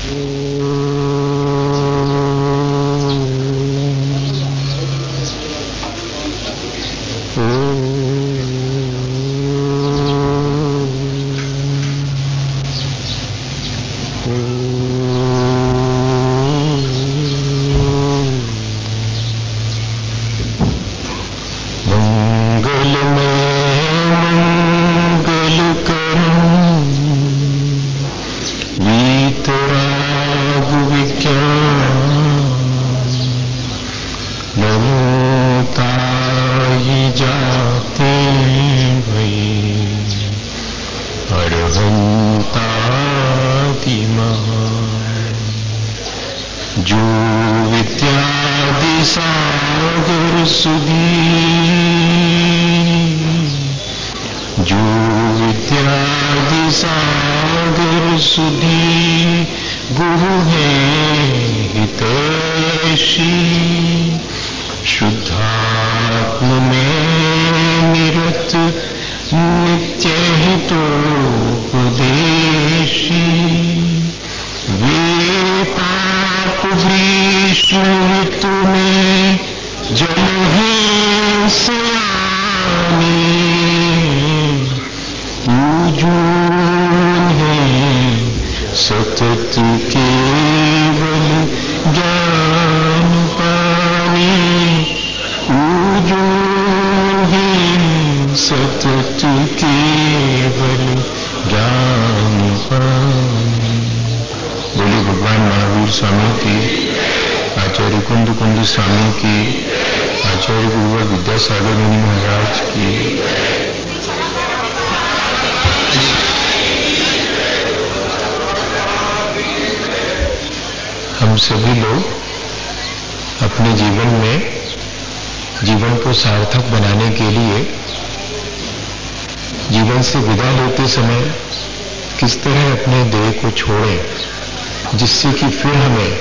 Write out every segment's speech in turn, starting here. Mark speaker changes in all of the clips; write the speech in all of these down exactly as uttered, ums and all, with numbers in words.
Speaker 1: जिससे कि फिर हमें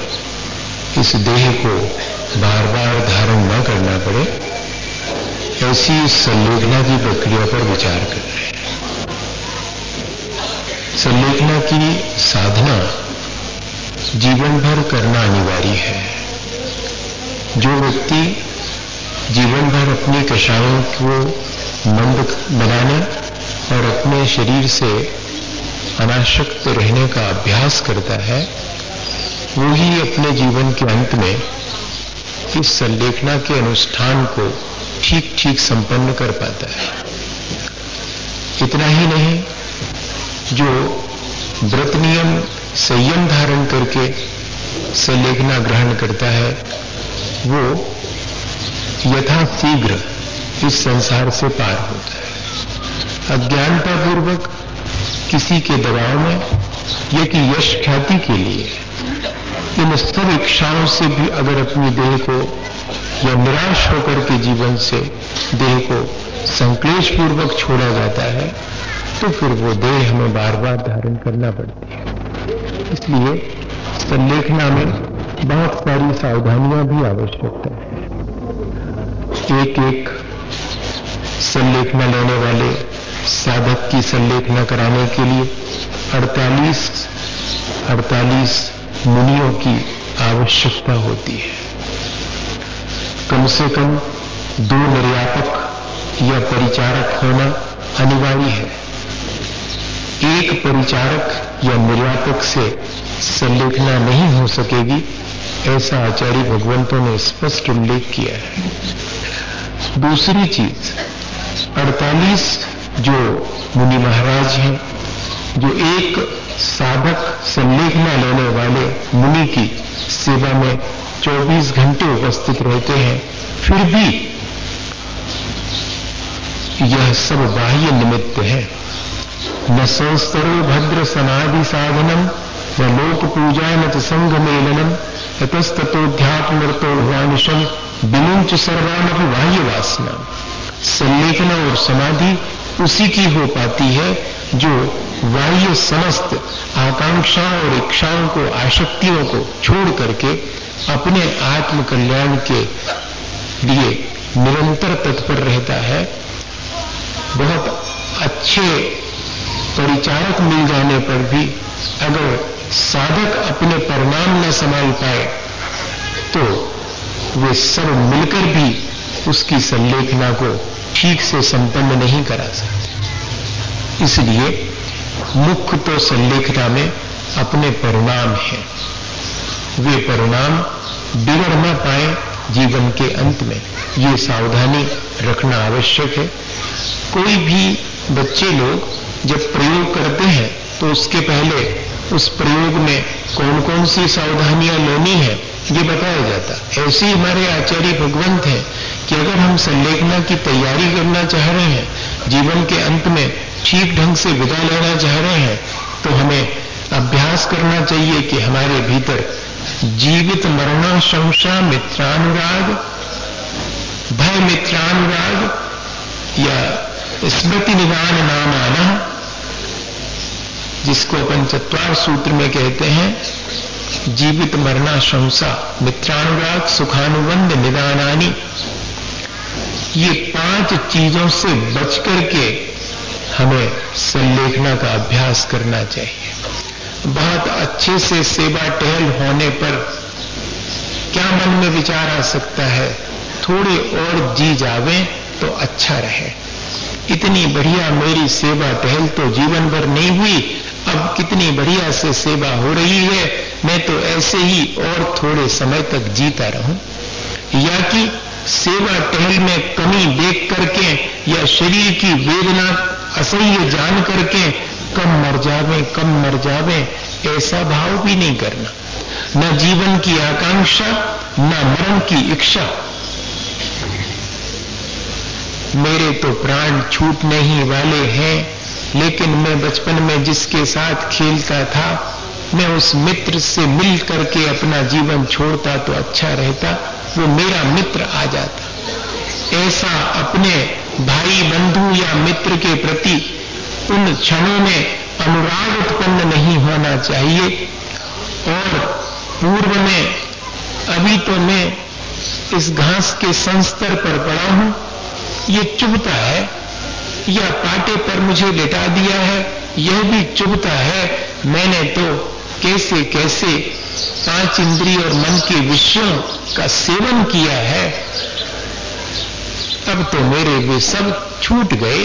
Speaker 1: इस देह को बार बार धारण न करना पड़े, ऐसी संलेखना की प्रक्रिया पर विचार कर रहे हैं। संलेखना की साधना जीवन भर करना अनिवार्य है। जो व्यक्ति जीवन भर अपनी कषायों को मंद बनाने और अपने शरीर से अनासक्त रहने का अभ्यास करता है, वो ही अपने जीवन के अंत में इस संलेखना के अनुष्ठान को ठीक ठीक संपन्न कर पाता है। इतना ही नहीं, जो व्रत नियम संयम धारण करके संलेखना ग्रहण करता है, वो यथाशीघ्र इस संसार से पार होता है। अज्ञानतापूर्वक किसी के दबाव में या कि यश ख्याति के लिए इन सब इच्छाओं से भी अगर अपनी देह को या निराश होकर के जीवन से देह को संक्लेश पूर्वक छोड़ा जाता है, तो फिर वो देह हमें बार बार धारण करना पड़ती है। इसलिए संलेखना में बहुत सारी सावधानियां भी आवश्यकता है। एक एक संलेखना लेने वाले साधक की संलेखना कराने के लिए अड़तालीस अड़तालीस मुनियों की आवश्यकता होती है। कम से कम दो निर्यापक या परिचारक होना अनिवार्य है। एक परिचारक या निर्यापक से संलेखना नहीं हो सकेगी, ऐसा आचार्य भगवंतों ने स्पष्ट उल्लेख किया है। दूसरी चीज, अड़तालीस जो मुनि महाराज हैं, जो एक साधक संलेखना लेने वाले मुनि की सेवा में चौबीस घंटे उपस्थित रहते हैं, फिर भी यह सब बाह्य निमित्त है। न संस्तरो भद्र समाधि साधनम न लोक पूजा न च संघ मेलनम ततस्ततोध्यात्मर्तो भवानिशम विमुंच सर्वानपि बाह्य वासना। संलेखना और समाधि उसी की हो पाती है जो बाह्य समस्त आकांक्षाओं और इच्छाओं को, आसक्तियों को छोड़ करके अपने आत्म कल्याण के लिए निरंतर तत्पर रहता है। बहुत अच्छे परिचारक मिल जाने पर भी अगर साधक अपने परिणाम न संभाल पाए तो वे सब मिलकर भी उसकी संलेखना को ठीक से संपन्न नहीं करा सकते। इसलिए मुख्य तो संलेखना में अपने परिणाम हैं, वे परिणाम बिगड़ न पाए जीवन के अंत में, ये सावधानी रखना आवश्यक है। कोई भी बच्चे लोग जब प्रयोग करते हैं तो उसके पहले उस प्रयोग में कौन कौन सी सावधानियां लेनी है ये बताया जाता। ऐसे ही हमारे आचार्य भगवंत हैं कि अगर हम संलेखना की तैयारी करना चाह रहे हैं, जीवन के अंत में ठीक ढंग से विदा लेना चाह रहे हैं, तो हमें अभ्यास करना चाहिए कि हमारे भीतर जीवित मरणाशंसा मित्रानुराग, भय मित्रानुराग या स्मृति निदान नाम आना, जिसको अपन चत्वार सूत्र में कहते हैं जीवित मरणाशंसा मित्रानुराग सुखानुबंध निदानानि, ये पांच चीजों से बच करके हमें संलेखना का अभ्यास करना चाहिए। बहुत अच्छे से सेवा टहल होने पर क्या मन में विचार आ सकता है, थोड़े और जी जावे तो अच्छा रहे। इतनी बढ़िया मेरी सेवा टहल तो जीवन भर नहीं हुई, अब कितनी बढ़िया से सेवा हो रही है, मैं तो ऐसे ही और थोड़े समय तक जीता रहूं। या कि सेवा टहल में कमी देख करके या शरीर की वेदना असह्य जान करके कम मर जावे कम मर जावे ऐसा भाव भी नहीं करना। न जीवन की आकांक्षा न मरण की इच्छा। मेरे तो प्राण छूटने ही वाले हैं, लेकिन मैं बचपन में जिसके साथ खेलता था, मैं उस मित्र से मिल करके अपना जीवन छोड़ता तो अच्छा रहता, वो मेरा मित्र आ जाता। ऐसा अपने भाई बंधु या मित्र के प्रति उन क्षणों में अनुराग उत्पन्न नहीं होना चाहिए। और पूर्व में अभी तो मैं इस घास के संस्तर पर पड़ा हूं, ये चुभता है, या पाटे पर मुझे लेटा दिया है, यह भी चुभता है। मैंने तो कैसे कैसे पांच इंद्रिय और मन के विषयों का सेवन किया है, अब तो मेरे वे सब छूट गए।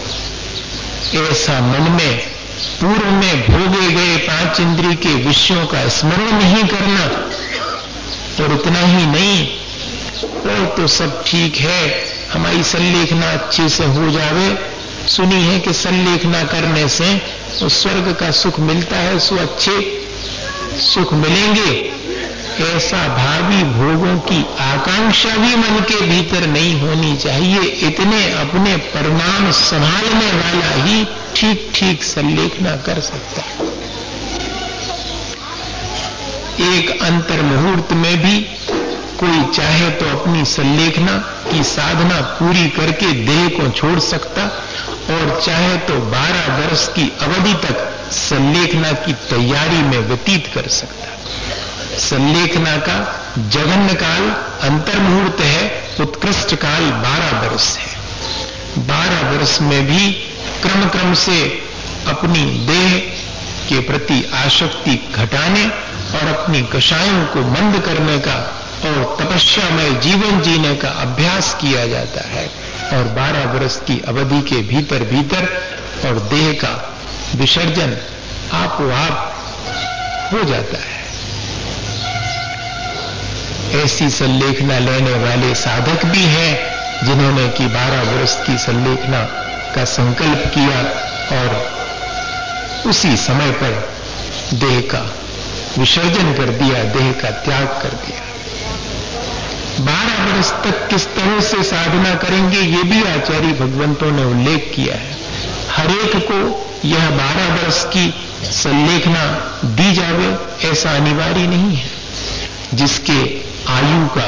Speaker 1: ऐसा मन में पूर्व में भोगे गए पांच इंद्रिय के विषयों का स्मरण नहीं करना। और इतना ही नहीं, और तो सब ठीक है, हमारी संलेखना अच्छे से हो जावे। सुनी है कि संलेखना करने से उस स्वर्ग का सुख मिलता है, सो अच्छे सुख मिलेंगे। ऐसा भावी भोगों की आकांक्षा भी मन के भीतर नहीं होनी चाहिए। इतने अपने परिणाम संभालने वाला ही ठीक ठीक संलेखना कर सकता है। एक अंतर मुहूर्त में भी कोई चाहे तो अपनी संलेखना की साधना पूरी करके देह को छोड़ सकता, और चाहे तो बारह वर्ष की अवधि तक संलेखना की तैयारी में व्यतीत कर सकता। संलेखना का जघन्य काल अंतर मुहूर्त है, उत्कृष्ट काल बारह वर्ष है। बारह वर्ष में भी क्रम क्रम से अपनी देह के प्रति आसक्ति घटाने और अपनी कषायों को मंद करने का और तपस्या में जीवन जीने का अभ्यास किया जाता है। और बारह वर्ष की अवधि के भीतर भीतर और देह का विसर्जन आपो आप हो जाता है। ऐसी संलेखना लेने वाले साधक भी हैं जिन्होंने कि बारह वर्ष की संलेखना का संकल्प किया और उसी समय पर देह का विसर्जन कर दिया, देह का त्याग कर दिया। बारह वर्ष तक किस तरह से साधना करेंगे ये भी आचार्य भगवंतों ने उल्लेख किया है। हरेक को यह बारह वर्ष की संलेखना दी जावे ऐसा अनिवार्य नहीं है। जिसके आयु का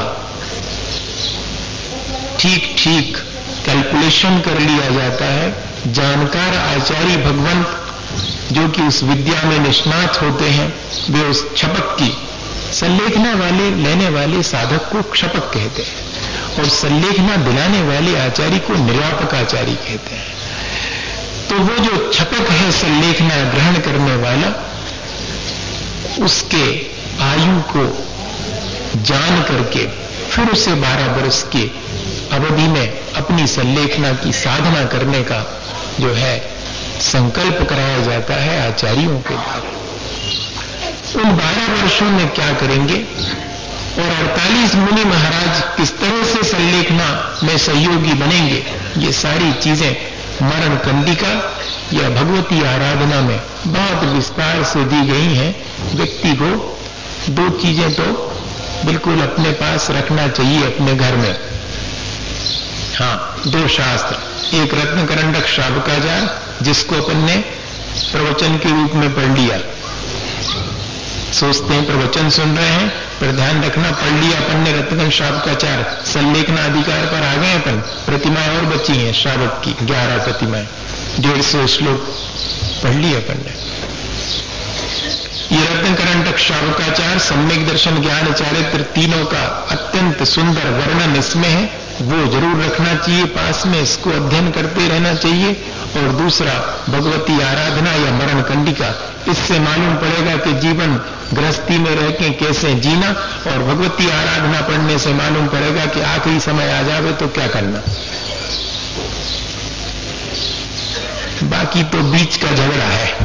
Speaker 1: ठीक ठीक कैलकुलेशन कर लिया जाता है, जानकार आचार्य भगवंत जो कि उस विद्या में निष्णात होते हैं, वे उस क्षपक की संलेखना वाले लेने वाले साधक को क्षपक कहते हैं, और संलेखना दिलाने वाले आचार्य को निर्वापक आचार्य कहते हैं। तो वो जो क्षपक है संलेखना ग्रहण करने वाला, उसके आयु को जान करके फिर उसे बारह वर्ष के अवधि में अपनी संलेखना की साधना करने का जो है संकल्प कराया जाता है आचार्यों के द्वारा। उन बारह वर्षों में क्या करेंगे और अड़तालीस मुनि महाराज किस तरह से संलेखना में सहयोगी बनेंगे, ये सारी चीजें मरण कंडिका या भगवती आराधना में बहुत विस्तार से दी गई हैं। व्यक्ति को दो चीजें तो बिल्कुल अपने पास रखना चाहिए अपने घर में। हाँ, दो शास्त्र, एक रत्नकरंडक श्रावकाचार जिसको अपन ने प्रवचन के रूप में पढ़ लिया, सोचते हैं प्रवचन सुन रहे हैं, पर ध्यान रखना पढ़ लिया अपन ने रत्नकरंडक श्रावकाचार, संलेखना अधिकार पर आ गए अपन। प्रतिमाएं और बची हैं श्रावक की, ग्यारह प्रतिमाएं, डेढ़ सौ श्लोक पढ़ लिया अपन ने। ये रत्नकरंडक श्रावकाचार, सम्यक दर्शन, ज्ञान, चारित्र तीनों का अत्यंत सुंदर वर्णन इसमें है, वो जरूर रखना चाहिए पास में, इसको अध्ययन करते रहना चाहिए। और दूसरा भगवती आराधना या मरण कंडिका, इससे मालूम पड़ेगा कि जीवन गृहस्थी में रह के कैसे जीना, और भगवती आराधना पढ़ने से मालूम पड़ेगा कि आखिरी समय आ जावे तो क्या करना। बाकी तो बीच का झगड़ा है।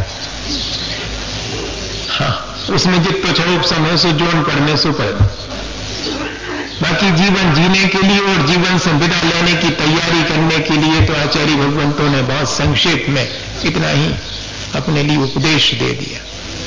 Speaker 1: हाँ, उसमें जितना स्वरूप समय से जोड़ पढ़ने से पढ़ना, बाकी जीवन जीने के लिए और जीवन से विदा लेने की तैयारी करने के लिए तो आचार्य भगवंतों ने बहुत संक्षेप में इतना ही अपने लिए उपदेश दे दिया।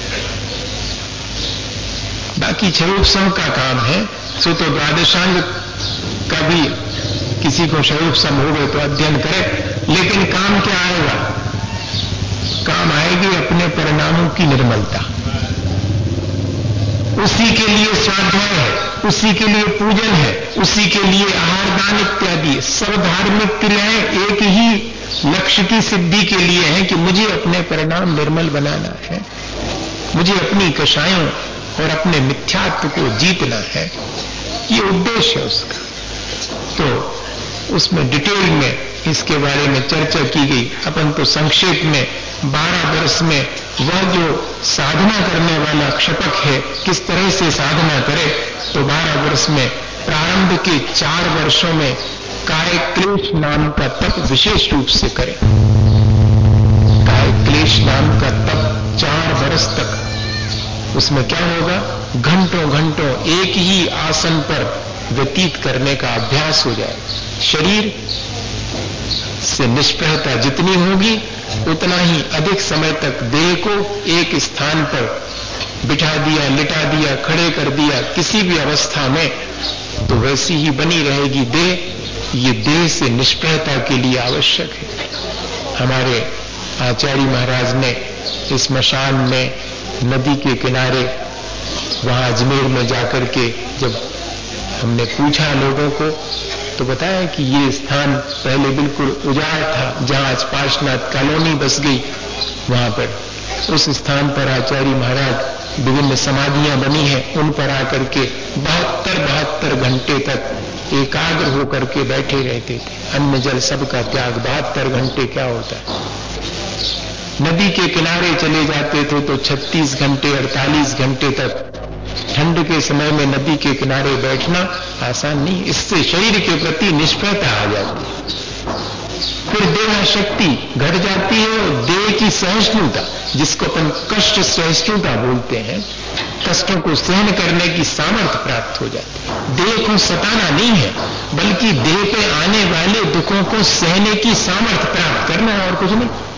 Speaker 1: बाकी स्वरूप सम का काम है, सो तो द्वादशांग का भी किसी को स्वरूप सम हो गए तो अध्ययन करे, लेकिन काम क्या आएगा? काम आएगी अपने परिणामों की निर्मलता। उसी के लिए स्वाध्याय है, उसी के लिए पूजन है, उसी के लिए आहार दान इत्यादि सब धार्मिक क्रियाएं एक ही लक्ष्य की सिद्धि के लिए हैं कि मुझे अपने परिणाम निर्मल बनाना है, मुझे अपनी कषायों और अपने मिथ्यात्व को जीतना है, ये उद्देश्य है उसका। तो उसमें डिटेल में इसके बारे में चर्चा की गई। अपन तो संक्षेप में बारह वर्ष में वह जो साधना करने वाला क्षपक है किस तरह से साधना करे, तो बारह वर्ष में प्रारंभ के चार वर्षों में काय क्लेश नाम का तप विशेष रूप से करे। काय क्लेश नाम का तप चार वर्ष तक, उसमें क्या होगा? घंटों घंटों एक ही आसन पर व्यतीत करने का अभ्यास हो जाए। शरीर से निष्प्रहता जितनी होगी उतना ही अधिक समय तक देह को एक स्थान पर बिठा दिया, लिटा दिया, खड़े कर दिया किसी भी अवस्था में, तो वैसी ही बनी रहेगी देह। ये देह से निष्प्रहता के लिए आवश्यक है। हमारे आचार्य महाराज ने इस स्मशान में नदी के किनारे वहां अजमेर में जाकर के जब हमने पूछा लोगों को, तो बताया कि ये स्थान पहले बिल्कुल उजाड़ था, जहां आज पार्श्वनाथ कॉलोनी बस गई, वहां पर उस स्थान पर आचार्य महाराज विभिन्न समाधियां बनी हैं, उन पर आकर के बहत्तर बहत्तर घंटे तक एकाग्र होकर के बैठे रहते थे। अन्न जल सबका त्याग, बहत्तर घंटे क्या होता है। नदी के किनारे चले जाते थे तो छत्तीस घंटे अड़तालीस घंटे तक। ठंड के समय में नदी के किनारे बैठना आसान नहीं, इससे शरीर के प्रति निष्प्रहता आ जाती है, फिर देह शक्ति घट जाती है और देह की सहिष्णुता, जिसको अपन कष्ट सहिष्णुता बोलते हैं, कष्टों को सहन करने की सामर्थ्य प्राप्त हो जाती है। देह को सताना नहीं है, बल्कि देह पे आने वाले दुखों को सहने की सामर्थ्य प्राप्त करना है, और कुछ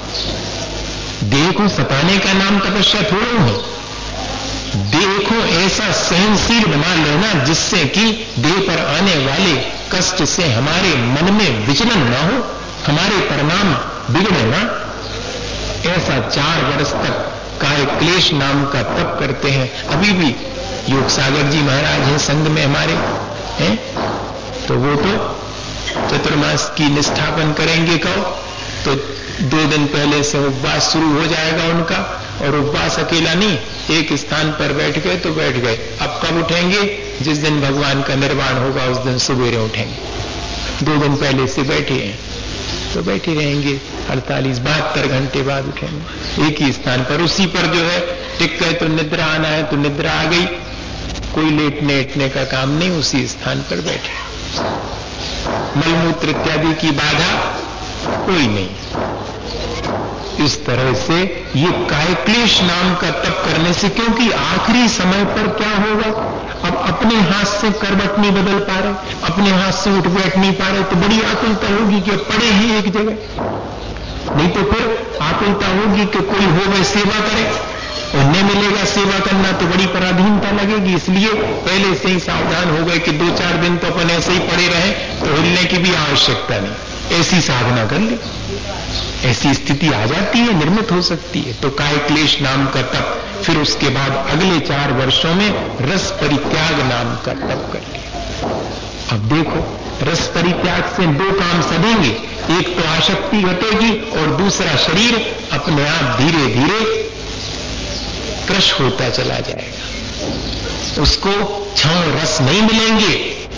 Speaker 1: नहीं। देह को सताने का नाम तपस्या थोड़ा है। देह को ऐसा सहनशील बना लेना जिससे कि देह पर आने वाले कष्ट से हमारे मन में विचलन ना हो, हमारे परिणाम बिगड़े ना। ऐसा चार वर्ष तक काय क्लेश नाम का तप करते हैं। अभी भी योग सागर जी महाराज हैं संघ में हमारे हैं, तो वो तो चतुर्मास की निष्ठापन करेंगे कब? तो दो दिन पहले से उपवास शुरू हो जाएगा उनका, और उपवास अकेला नहीं, एक स्थान पर बैठ गए तो बैठ गए। अब कब उठेंगे? जिस दिन भगवान का निर्वाण होगा उस दिन सवेरे उठेंगे। दो दिन पहले से बैठे हैं तो बैठे रहेंगे, अड़तालीस बहत्तर घंटे बाद उठेंगे एक ही स्थान पर। उसी पर जो है टिक गए तो निद्रा आना है तो निद्रा आ गई, कोई लेटने लेटने का काम नहीं, उसी स्थान पर बैठे। मलमूत्र इत्यादि की बाधा कोई नहीं। इस तरह से ये कायक्लेश नाम का तप करने से, क्योंकि आखिरी समय पर क्या होगा, अब अपने हाथ से करवट नहीं बदल पा रहे, अपने हाथ से उठ बैठ नहीं पा रहे, तो बड़ी आकुलता होगी कि अब पड़े हैं एक जगह। नहीं तो फिर आकुलता होगी कि कोई हो वह सेवा करे, और न मिलेगा सेवा करना तो बड़ी पराधीनता लगेगी। इसलिए पहले से ही सावधान हो गए कि दो चार दिन तो अपन ऐसे ही पड़े रहे, तो हिलने की भी आवश्यकता नहीं, ऐसी साधना कर ले। ऐसी स्थिति आ जाती है, निर्मित हो सकती है। तो कायक्लेश नाम का तप, फिर उसके बाद अगले चार वर्षों में रस परित्याग नाम का तप कर लिया। अब देखो, रस परित्याग से दो काम सधेंगे, एक तो आसक्ति घटेगी और दूसरा शरीर अपने आप धीरे धीरे क्रश होता चला जाएगा। उसको छह रस नहीं मिलेंगे,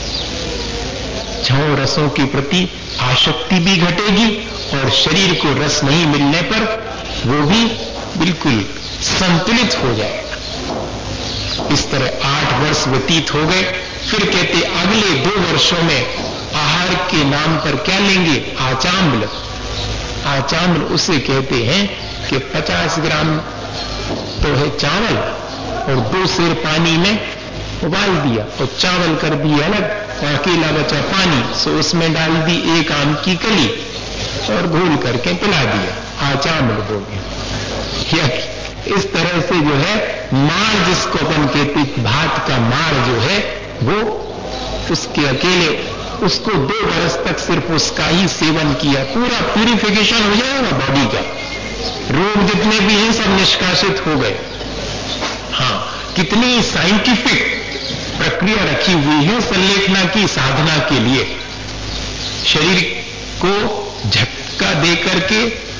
Speaker 1: छह रसों के प्रति आसक्ति भी घटेगी और शरीर को रस नहीं मिलने पर वो भी बिल्कुल संतुलित हो जाएगा। इस तरह आठ वर्ष व्यतीत हो गए। फिर कहते अगले दो वर्षों में आहार के नाम पर क्या लेंगे, आचाम्ल। आचाम्ल उसे कहते हैं कि पचास ग्राम तो है चावल और दो सेर पानी में उबाल दिया और चावल कर दिए अलग, और अकेला बचा पानी, सो उसमें डाल दी एक आम की कली और घोल करके पिला दिया, आचाम्ल हो गया। इस तरह से जो है मार, जिसको अपन कहते, भात का मार जो है वो उसके अकेले, उसको दो बरस तक सिर्फ उसका ही सेवन किया, पूरा प्यूरिफिकेशन हो जाएगा बॉडी का, रोग जितने भी हैं सब निष्कासित हो गए। हाँ, कितनी साइंटिफिक प्रक्रिया रखी हुई है संलेखना की साधना के लिए। शरीर को झटका देकर के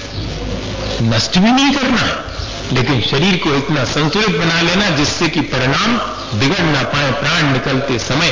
Speaker 1: नष्ट भी नहीं करना, लेकिन शरीर को इतना संतुलित बना लेना जिससे कि परिणाम बिगड़ ना पाए प्राण निकलते समय।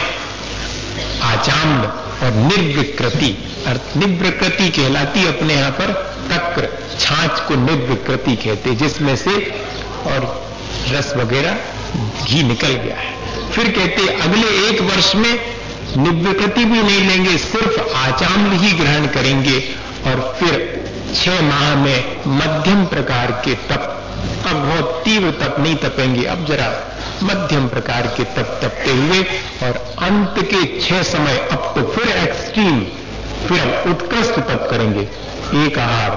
Speaker 1: आचाम्ल और निर्विकृति, अर्थ निवृकृति कहलाती अपने यहां पर तक्र, छाछ को निवृकृति कहते, जिसमें से और रस वगैरह घी निकल गया है। फिर कहते अगले एक वर्ष में निवृकृति भी नहीं लेंगे, सिर्फ आचाम्ल ही ग्रहण करेंगे, और फिर छह माह में मध्यम प्रकार के तप, अब बहुत तीव्र तप नहीं तपेंगे, अब जरा मध्यम प्रकार के तप तपते हुए, और अंत के छह समय अब तो फिर एक्सट्रीम, फिर उत्कृष्ट तप करेंगे। एक आहार,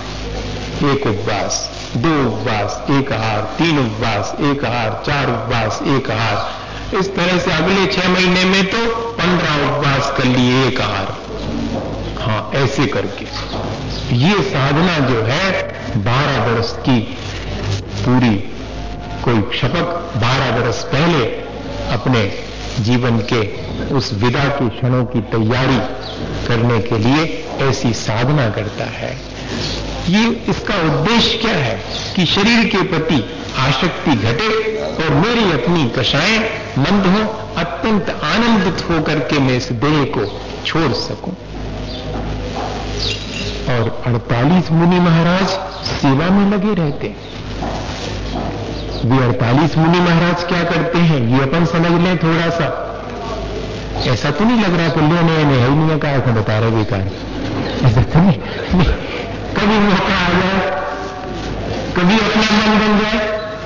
Speaker 1: एक उपवास, दो उपवास, एक आहार, तीन उपवास, एक आहार, चार उपवास, एक आहार। इस तरह से अगले छह महीने में तो पंद्रह उपवास कर लिए, एक आहार। हाँ, ऐसे करके ये साधना जो है बारह वर्ष की पूरी, कोई शपथ बारह वर्ष पहले अपने जीवन के उस विदा के क्षणों की तैयारी करने के लिए ऐसी साधना करता है। ये इसका उद्देश्य क्या है कि शरीर के प्रति आसक्ति घटे और मेरी अपनी कषाएं मंद हो, अत्यंत आनंदित होकर के मैं इस देह को छोड़ सकूं। और अड़तालीस मुनि महाराज सेवा में लगे रहते। वे अड़तालीस मुनि महाराज क्या करते हैं ये अपन समझ लें थोड़ा सा। ऐसा तो नहीं लग रहा कि लेने में है नहीं का ऐसा बता रहे बेकार, ऐसा तो नहीं। कभी मौका आ जाए, कभी अपना मन बन जाए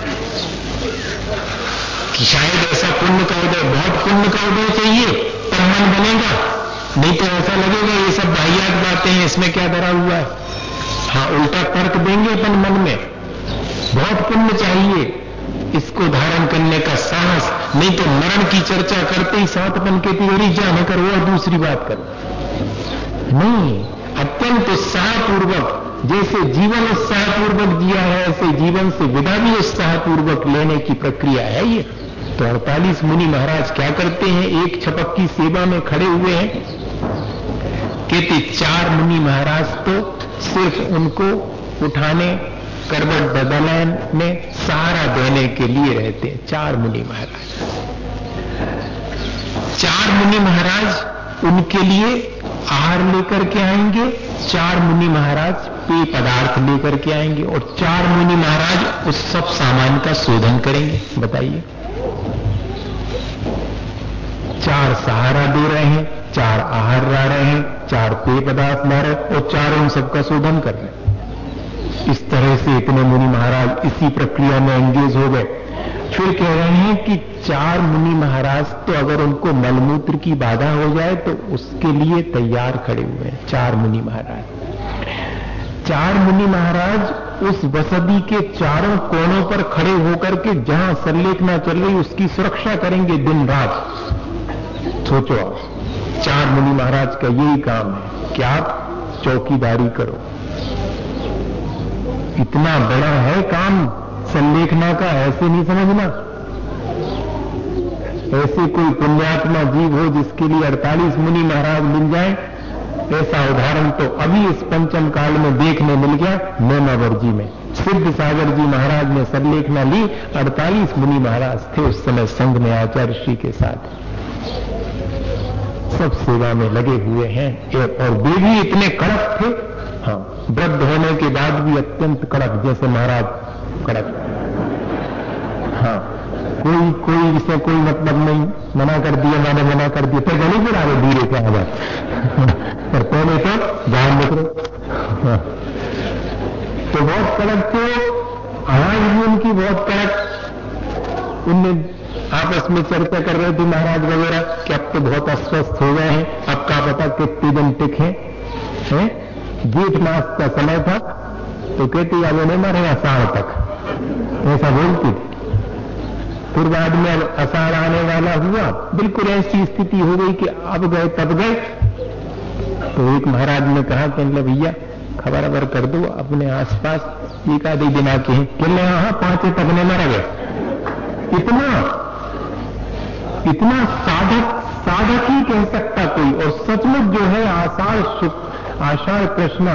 Speaker 1: कि शायद ऐसा पुण्य का उदय, बहुत पुण्य का उदय चाहिए तब मन बनेगा, नहीं तो ऐसा लगेगा ये सब वाहियात बातें हैं, इसमें क्या धरा हुआ है। हाँ, उल्टा तर्क देंगे अपन मन में, बहुत पुण्य चाहिए इसको धारण करने का साहस, नहीं तो मरण की चर्चा करते ही साथ अपन के तिहरी जाने करो और दूसरी बात करो। नहीं, अत्यंत उत्साहपूर्वक, जैसे जीवन उत्साहपूर्वक जिया है ऐसे जीवन से विदा भी उत्साहपूर्वक लेने की प्रक्रिया है ये। तो अड़तालीस मुनि महाराज क्या करते हैं, एक छपक की सेवा में खड़े हुए हैं। कहते चार मुनि महाराज तो सिर्फ उनको उठाने, करवट बदलाने में सहारा देने के लिए रहते हैं। चार मुनि महाराज, चार मुनि महाराज उनके लिए आहार लेकर के आएंगे, चार मुनि महाराज पेय पदार्थ लेकर के आएंगे और चार मुनि महाराज उस सब सामान का शोधन करेंगे। बताइए, चार सहारा दे रहे हैं, चार आहार ला रहे हैं, चार पेय पदार्थ ला रहे हैं और चार उन सबका शोधन कर रहे हैं। इस तरह से इतने मुनि महाराज इसी प्रक्रिया में एंगेज हो गए। फिर कह रहे हैं कि चार मुनि महाराज तो अगर उनको मलमूत्र की बाधा हो जाए तो उसके लिए तैयार खड़े हुए हैं। चार मुनि महाराज चार मुनि महाराज उस बसदी के चारों कोनों पर खड़े होकर के जहां संलेखना चल रही उसकी सुरक्षा करेंगे दिन रात। सोचो आप, चार मुनि महाराज का यही काम है कि आप चौकीदारी करो। इतना बड़ा है काम संलेखना का, ऐसे नहीं समझना। ऐसे कोई पुण्यात्मा जीव हो जिसके लिए अड़तालीस मुनि महाराज मिल जाए, ऐसा उदाहरण तो अभी इस पंचम काल में देखने मिल गया। नेमावर जी में सिद्ध सागर जी महाराज ने संलेखना ली, अड़तालीस मुनि महाराज थे उस समय संघ में आचार्य श्री के साथ, सब सेवा में लगे हुए हैं और वे भी इतने कड़क थे। हाँ, वृद्ध होने के बाद भी अत्यंत कड़क, जैसे महाराज कड़क। हाँ, कोई कोई इससे कोई मतलब नहीं, मना कर दिया मैंने मना कर दिया, फिर गले गिरा रहे धीरे से आवाज पर पहले तो बाहर निकलो। हाँ, तो बहुत कड़क थे, आवाज भी उनकी बहुत कड़क। उनने आपस में चर्चा कर रहे थे महाराज वगैरह कि अब तो बहुत अस्वस्थ हो गए हैं, अब का पता कितने दिन टिके हैं। जेठ मास का समय था तो कहती अब उन्हें मरे अषाढ़ तक, ऐसा बोलती थी। फिर बाद में अषाढ़ आने वाला हुआ, बिल्कुल ऐसी स्थिति हो गई कि अब गए तब गए। तो एक महाराज ने कहा कि भैया खबर अबर कर दो अपने आसपास एक आधे दिन आके हैं। कहने हाँ पांचे तकने मर गए। इतना इतना साधक साधक ही कह सकता कोई। और सचमुच जो है आषाढ़ आषाढ़ कृष्णा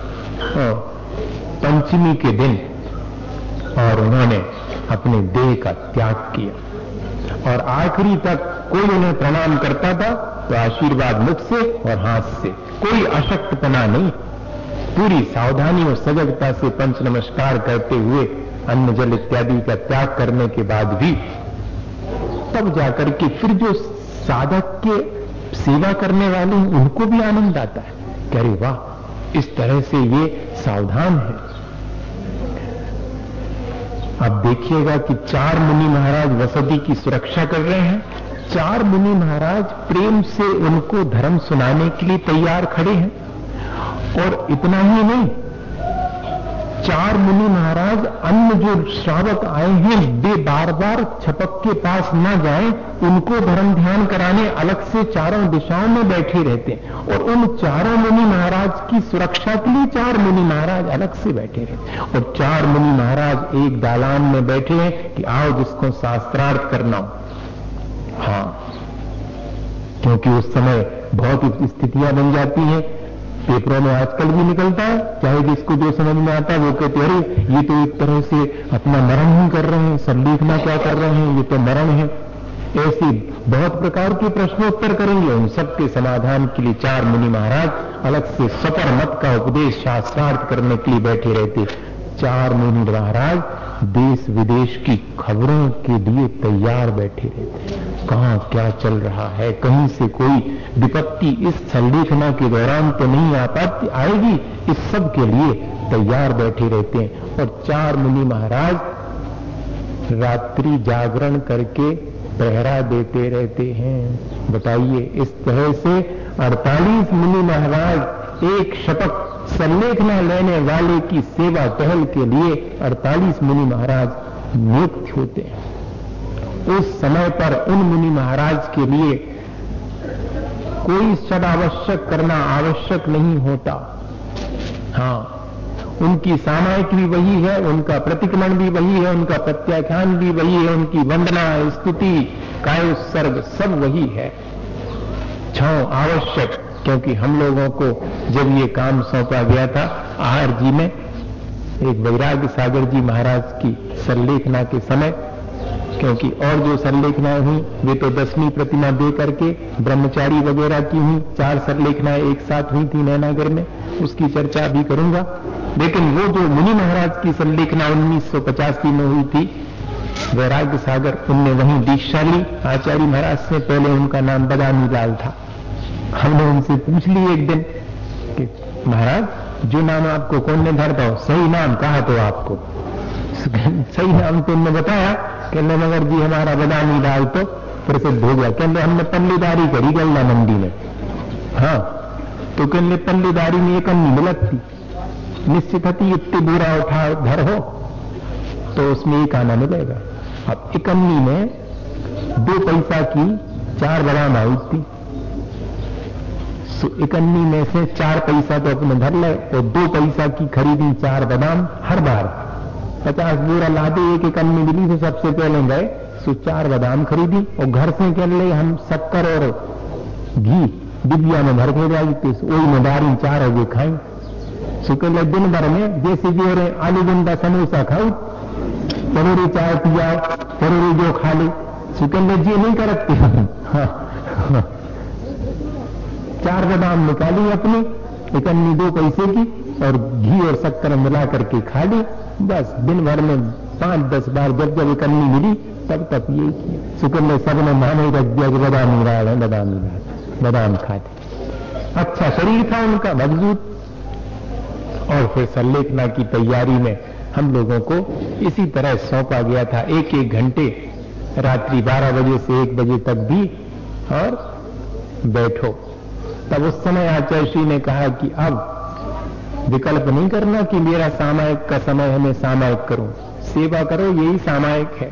Speaker 1: पंचमी के दिन और उन्होंने अपने देह का त्याग किया और आखिरी तक कोई उन्हें प्रणाम करता था तो आशीर्वाद मुख से और हाथ से, कोई अशक्तपना नहीं, पूरी सावधानी और सजगता से पंच नमस्कार करते हुए अन्न जल इत्यादि का त्याग करने के बाद भी तब जाकर के फिर जो साधक के सेवा करने वाले हैं उनको भी आनंद आता है कि अरे वाह, इस तरह से ये सावधान है। अब देखिएगा कि चार मुनि महाराज वसति की सुरक्षा कर रहे हैं। चार मुनि महाराज प्रेम से उनको धर्म सुनाने के लिए तैयार खड़े हैं। और इतना ही नहीं, चार मुनि महाराज अन्य जो श्रावक आए हैं वे बार बार छपक के पास न जाएं, उनको धर्म ध्यान कराने अलग से चारों दिशाओं में बैठे रहते हैं। और उन चारों मुनि महाराज की सुरक्षा के लिए चार मुनि महाराज अलग से बैठे रहते। और चार मुनि महाराज एक दालान में बैठे हैं कि आओ जिसको शास्त्रार्थ करना हो। हाँ, क्योंकि उस समय बहुत स्थितियां बन जाती हैं, पेपरों में आजकल भी निकलता है, चाहे जिसको जो समझ में आता है वो कहते अरे ये तो एक तरह से अपना मरण ही कर रहे हैं, संलेखना क्या कर रहे हैं, ये तो मरण है। ऐसे बहुत प्रकार के प्रश्नोत्तर करेंगे। उन सबके समाधान के लिए चार मुनि महाराज अलग से सपर मत का उपदेश शास्त्रार्थ करने के लिए बैठे रहते। चार मुनि महाराज देश विदेश की खबरों के लिए तैयार बैठे रहते। कहां क्या चल रहा है, कहीं से कोई विपत्ति इस संलेखना के दौरान तो नहीं आ पाती, आएगी, इस सब के लिए तैयार बैठे रहते हैं। और चार मुनि महाराज रात्रि जागरण करके पहरा देते रहते हैं। बताइए, इस तरह से अड़तालीस मुनि महाराज एक शपथ संलेखना लेने वाले की सेवा टहल के लिए अड़तालीस मुनि महाराज नियुक्त होते हैं। उस समय पर उन मुनि महाराज के लिए कोई शब्द आवश्यक करना आवश्यक नहीं होता। हाँ, उनकी सामायिक भी वही है, उनका प्रतिक्रमण भी वही है, उनका प्रत्याख्यान भी वही है, उनकी वंदना स्तुति कायोत्सर्ग सब वही है। छाओ आवश्यक, क्योंकि हम लोगों को जब ये काम सौंपा गया था आहार जी में, एक वैराग्य सागर जी महाराज की संलेखना के समय क्योंकि और जो सरलेखनाएं हुई वे तो दसवीं प्रतिमा दे करके ब्रह्मचारी वगैरह की हुई, चार सरलेखनाएं एक साथ हुई थी नैनागर में, उसकी चर्चा भी करूंगा। लेकिन वो जो मुनि महाराज की सरलेखना उन्नीस सौ पचासी में हुई थी, वैराग्य सागर, उनने वहीं दीक्षा ली आचार्य महाराज से। पहले उनका नाम बदामी लाल था। हमने उनसे पूछ ली एक दिन कि महाराज जो नाम आपको कौन ने धरता हो, सही नाम कहा तो आपको, सही नाम तो उन्होंने बताया। कहने मगर जी हमारा बदामी लाल तो प्रसिद्ध हो गया। कहने हमने पल्लीदारी करी गल्ला मंडी में। हाँ, तो कहने पल्लीदारी में एक अन्नी मिलत थी, निश्चित थी इतनी बुरा उठा धर हो तो उसमें एक आना मिलेगा। अब एक अन्नी में दो पैसा की चार बादाम आई थी, तो एक अन्नी में से चार पैसा तो अपने धर ले और दो पैसा की खरीदी चार बादाम। हर बार पचास बोरा लादे, एक एक अन्नी मिली तो सबसे पहले गए सो चार बादाम खरीदी और घर से कह ले हम शक्कर और घी डिबिया में भर के जाई थी, वही में डारी चार हो गए खाई। सो कह ले दिन भर में जैसे जो रे आलू गुंडा समोसा खाऊ, जरूरी चाय पिया, जरूरी जो खा ली। सो कह ले जी नहीं करती। हाँ, हाँ। चार बादाम निकाली अपनी, एक अन्नी दो पैसे की और घी और शक्कर मिला करके खा ली। बस दिन भर में पांच दस बार जब जब एक अन्नी मिली तब तक ये किया। शुक्र ने सब ने माने रख दिया कि बादामी लाल है, बादामी लाल, बादाम खाते। अच्छा शरीर था उनका मजबूत। और फिर सरलेखना की तैयारी में हम लोगों को इसी तरह सौंपा गया था, एक एक घंटे रात्रि बारह बजे से एक बजे तक भी और बैठो। तब उस समय आचार्य श्री ने कहा कि अब विकल्प नहीं करना कि मेरा सामायिक का समय है मैं सामायिक करूं, सेवा करो यही सामायिक है।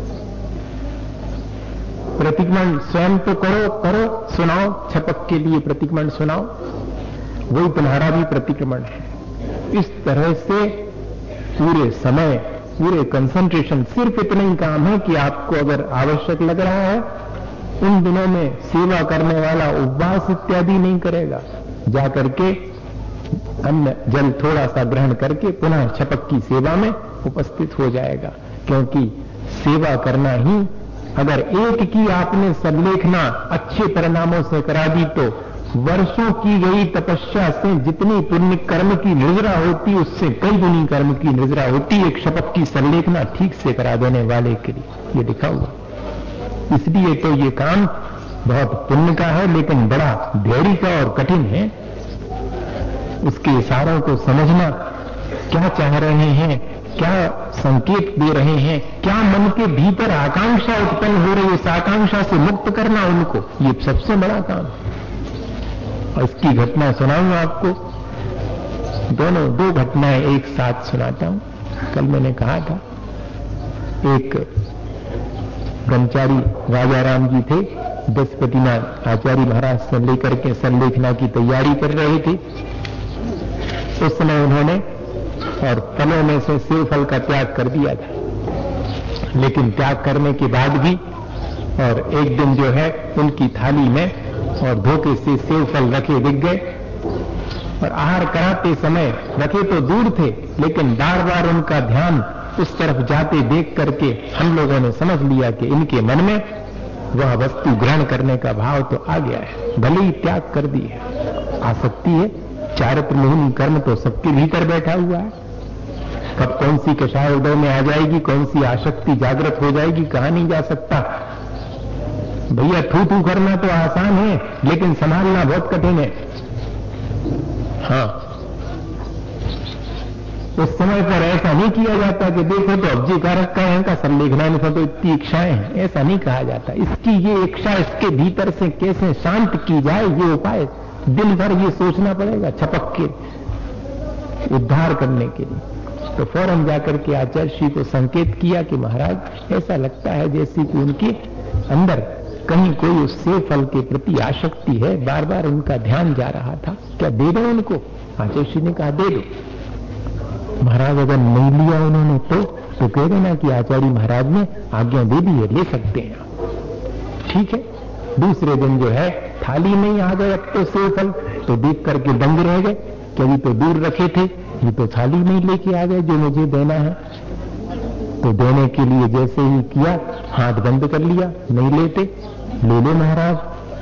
Speaker 1: प्रतिक्रमण स्वयं तो करो करो सुनाओ, छपक के लिए प्रतिक्रमण सुनाओ, वही तुम्हारा भी प्रतिक्रमण है। इस तरह से पूरे समय पूरे कंसंट्रेशन, सिर्फ इतना ही काम है कि आपको अगर आवश्यक लग रहा है उन दिनों में सेवा करने वाला उपवास इत्यादि नहीं करेगा, जाकर के अन्न जल थोड़ा सा ग्रहण करके पुनः छपक की सेवा में उपस्थित हो जाएगा। क्योंकि सेवा करना ही, अगर एक की आपने सरलेखना अच्छे परिणामों से करा दी तो वर्षों की गई तपस्या से जितनी पुण्य कर्म की निजरा होती उससे कई गुनी कर्म की निजरा होती एक शपथ की सरलेखना ठीक से करा देने वाले के लिए। ये लिखा हुआ। इसलिए तो ये काम बहुत पुण्य का है लेकिन बड़ा धैर्य का और कठिन है। उसके इशारों को समझना, क्या चाह रहे हैं, क्या संकेत दे रहे हैं, क्या मन के भीतर आकांक्षा उत्पन्न हो रही है, उस आकांक्षा से मुक्त करना उनको, ये सबसे बड़ा काम। और इसकी घटना सुनाऊंगा आपको, दोनों दो घटनाएं एक साथ सुनाता हूं। कल मैंने कहा था एक ब्रह्मचारी राजा राम जी थे, दस प्रतिमा आचार्य महाराज से लेकर के सरलेखना की तैयारी कर रहे थे। उस समय उन्होंने और फलों में से सेव फल का त्याग कर दिया था, लेकिन त्याग करने के बाद भी और एक दिन जो है उनकी थाली में और धोखे से सेव फल रखे दिख गए और आहार कराते समय रखे तो दूर थे लेकिन बार बार उनका ध्यान उस तरफ जाते देख करके हम लोगों ने समझ लिया कि इनके मन में वह वस्तु ग्रहण करने का भाव तो आ गया है, भले ही त्याग कर दी है। आसक्ति है, चारित्र मोहिनी कर्म तो सबके भीतर बैठा हुआ है। कब कौन सी कषाय उदय में आ जाएगी, कौन सी आसक्ति जागृत हो जाएगी, कहा नहीं जा सकता। भैया थू थू करना तो आसान है लेकिन संभालना बहुत कठिन है। हाँ, उस समय पर ऐसा नहीं किया जाता कि देखो तो अब जी कारक का है का सरलेखना में तो इतनी इच्छाएं हैं, ऐसा नहीं कहा जाता। इसकी ये इच्छा इसके भीतर से कैसे शांत की जाए, ये उपाय दिन भर ये सोचना पड़ेगा छपक के उद्धार करने के लिए। तो फौरन जाकर के आचार्य श्री को संकेत किया कि महाराज ऐसा लगता है जैसे कि उनके अंदर कहीं कोई उससे फल के प्रति आसक्ति है, बार बार उनका ध्यान जा रहा था, क्या दे दो उनको? आचार्य श्री ने कहा दे दो। महाराज अगर नहीं लिया उन्होंने तो तो कह देना कि आचार्य महाराज ने आज्ञा दे दी है, ले सकते हैं। ठीक है। दूसरे दिन जो है थाली में आ गए, अब तो सेव फल तो देख करके दंग रह गए, कभी तो दूर रखे थे, ये तो थाली में लेके आ गए जो मुझे देना है। तो देने के लिए जैसे ही किया हाथ बंद कर लिया, नहीं लेते, ले लो महाराज।